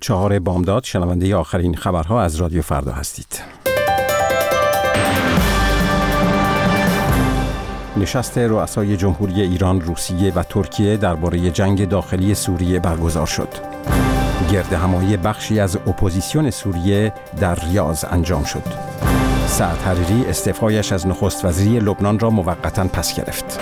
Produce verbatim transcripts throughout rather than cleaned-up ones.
چهار بامداد، شنونده آخرین خبرها از رادیو فردا هستید. نشست رؤسای جمهوری ایران، روسیه و ترکیه درباره جنگ داخلی سوریه برگزار شد. گردهمایی بخشی از اپوزیسیون سوریه در ریاض انجام شد. سعد حریری استعفایش از نخست وزیری لبنان را موقتاً پس گرفت.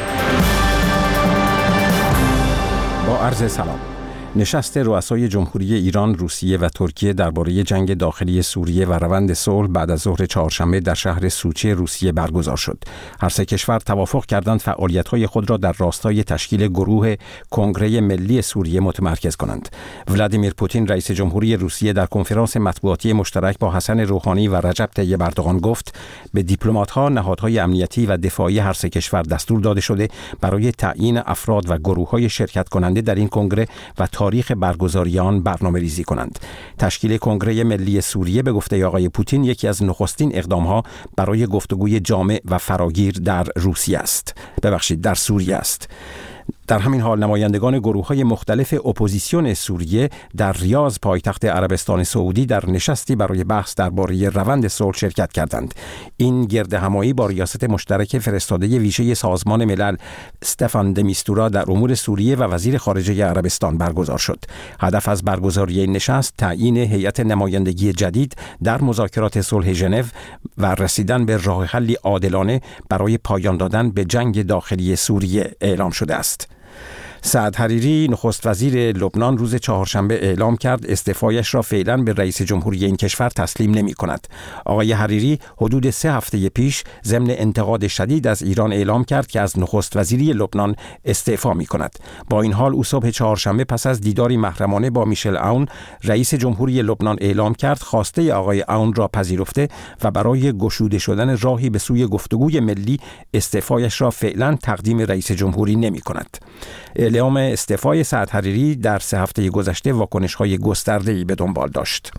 با عرض سلام. نشست رؤسای جمهوری ایران، روسیه و ترکیه درباره جنگ داخلی سوریه و روند صلح بعد از ظهر چهارشنبه در شهر سوچه روسیه برگزار شد. هر سه کشور توافق کردند فعالیت‌های خود را در راستای تشکیل گروه کنگره ملی سوریه متمرکز کنند. ولادیمیر پوتین رئیس جمهوری روسیه در کنفرانس مطبوعاتی مشترک با حسن روحانی و رجب طیب اردوغان گفت به دیپلمات‌ها، نهادهای امنیتی و دفاعی هر سه کشور دستور داده شده برای تعیین افراد و گروه‌های شرکت کننده در این کنگره و تاریخ برگزاری آن برنامه‌ریزی کنند. تشکیل کنگره ملی سوریه به گفته آقای پوتین یکی از نخستین اقدام‌ها برای گفتگوی جامع و فراگیر در روسیه است. ببخشید در سوریه است. در همین حال نمایندگان گروه‌های مختلف اپوزیسیون سوریه در ریاض پایتخت عربستان سعودی در نشستی برای بحث درباره روند صلح شرکت کردند. این گردهمایی با ریاست مشترک فرستاده ویژه سازمان ملل استفان د میستورا در امور سوریه و وزیر خارجه عربستان برگزار شد. هدف از برگزاری این نشست تعیین هیئت نمایندگی جدید در مذاکرات صلح ژنو و رسیدن به راه حلی عادلانه برای پایان دادن به جنگ داخلی سوریه اعلام شده است. سعد حریری نخست وزیر لبنان روز چهارشنبه اعلام کرد استعفایش را فعلا به رئیس جمهوری این کشور تسلیم نمی کند. آقای حریری حدود سه هفته پیش ضمن انتقاد شدید از ایران اعلام کرد که از نخست وزیری لبنان استعفا می کند. با این حال او صبح چهارشنبه پس از دیداری محرمانه با میشل عون رئیس جمهوری لبنان اعلام کرد خواسته آقای عون را پذیرفته و برای گشوده شدن راهی به سوی گفتگوی ملی استعفایش را فعلا تقدیم رئیس جمهوری نمی کند. اعلام استعفای سعد حریری در سه هفته گذشته واکنش‌های گسترده‌ای به دنبال داشت.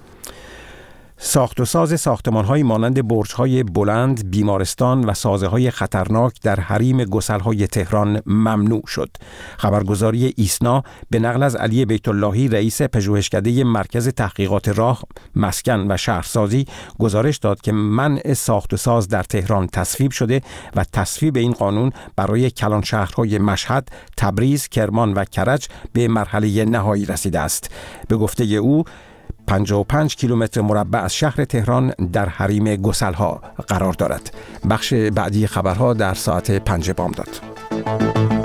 ساخت و ساز ساختمان‌های مانند برج‌های بلند، بیمارستان و سازه‌های خطرناک در حریم گسل‌های تهران ممنوع شد. خبرگزاری ایسنا به نقل از علی بیت اللهی رئیس پژوهشکده مرکز تحقیقات راه، مسکن و شهرسازی گزارش داد که منع ساخت و ساز در تهران تصویب شده و تصویب این قانون برای کلان شهرهای مشهد، تبریز، کرمان و کرج به مرحله نهایی رسیده است. به گفته او پنجاه و پنج کیلومتر مربع از شهر تهران در حریم گسل‌ها قرار دارد. بخش بعدی خبرها در ساعت پنج بامداد.